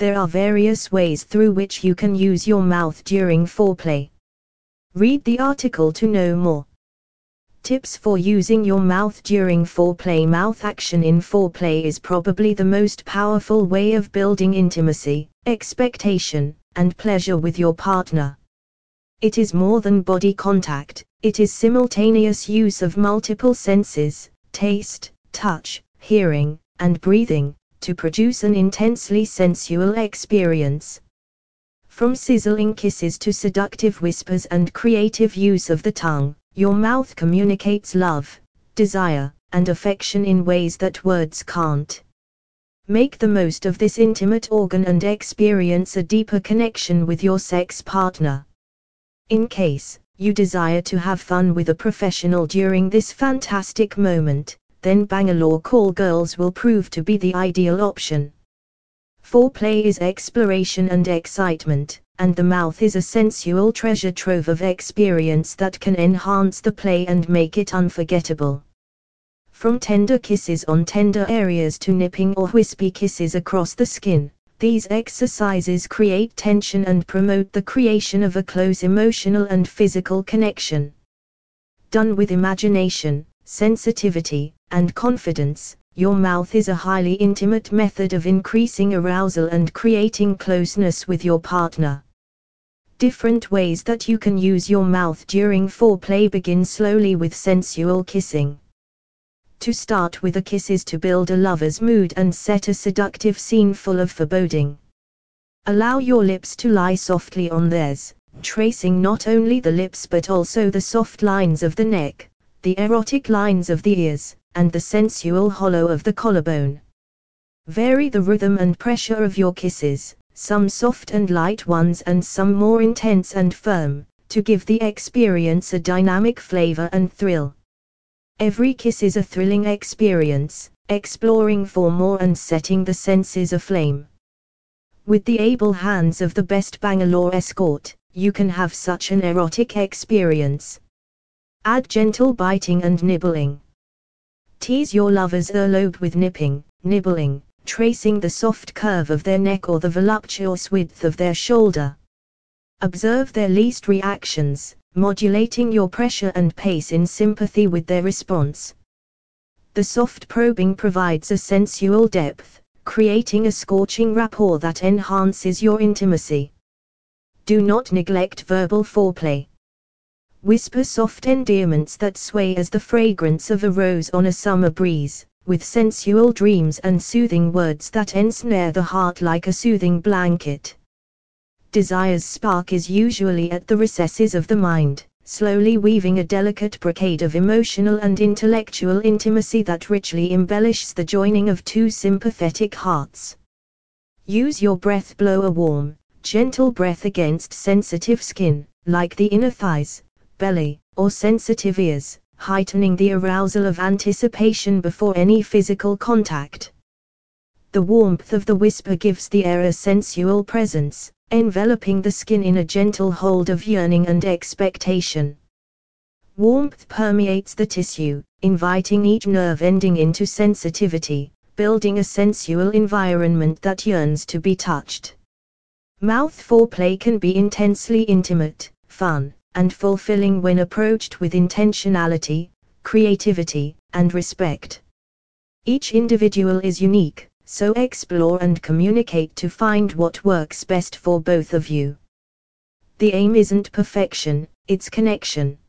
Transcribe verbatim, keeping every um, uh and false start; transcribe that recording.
There are various ways through which you can use your mouth during foreplay. Read the article to know more. Tips for using your mouth during foreplay. Mouth action in foreplay is probably the most powerful way of building intimacy, expectation, and pleasure with your partner. It is more than body contact, it is simultaneous use of multiple senses, taste, touch, hearing, and breathing, to produce an intensely sensual experience. From sizzling kisses to seductive whispers and creative use of the tongue, your mouth communicates love, desire, and affection in ways that words can't. Make the most of this intimate organ and experience a deeper connection with your sex partner. In case you desire to have fun with a professional during this fantastic moment, then Bangalore Call Girls will prove to be the ideal option. Foreplay is exploration and excitement, and the mouth is a sensual treasure trove of experience that can enhance the play and make it unforgettable. From tender kisses on tender areas to nipping or wispy kisses across the skin, these exercises create tension and promote the creation of a close emotional and physical connection. Done with imagination, sensitivity, and confidence, your mouth is a highly intimate method of increasing arousal and creating closeness with your partner. Different ways that you can use your mouth during foreplay. Begin slowly with sensual kissing. To start with, a kiss is to build a lover's mood and set a seductive scene full of foreboding. Allow your lips to lie softly on theirs, tracing not only the lips but also the soft lines of the neck, the erotic lines of the ears, and the sensual hollow of the collarbone. Vary the rhythm and pressure of your kisses, some soft and light ones and some more intense and firm, to give the experience a dynamic flavor and thrill. Every kiss is a thrilling experience, exploring for more and setting the senses aflame. With the able hands of the best Bangalore escort, you can have such an erotic experience. Add gentle biting and nibbling. Tease your lover's earlobe with nipping, nibbling, tracing the soft curve of their neck or the voluptuous width of their shoulder. Observe their least reactions, modulating your pressure and pace in sympathy with their response. The soft probing provides a sensual depth, creating a scorching rapport that enhances your intimacy. Do not neglect verbal foreplay. Whisper soft endearments that sway as the fragrance of a rose on a summer breeze, with sensual dreams and soothing words that ensnare the heart like a soothing blanket. Desire's spark is usually at the recesses of the mind, slowly weaving a delicate brocade of emotional and intellectual intimacy that richly embellishes the joining of two sympathetic hearts. Use your breath. Blow a warm, gentle breath against sensitive skin, like the inner thighs, belly, or sensitive ears, heightening the arousal of anticipation before any physical contact. The warmth of the whisper gives the air a sensual presence, enveloping the skin in a gentle hold of yearning and expectation. Warmth permeates the tissue, inviting each nerve ending into sensitivity, building a sensual environment that yearns to be touched. Mouth foreplay can be intensely intimate, fun, and fulfilling when approached with intentionality, creativity, and respect. Each individual is unique, so explore and communicate to find what works best for both of you. The aim isn't perfection, it's connection.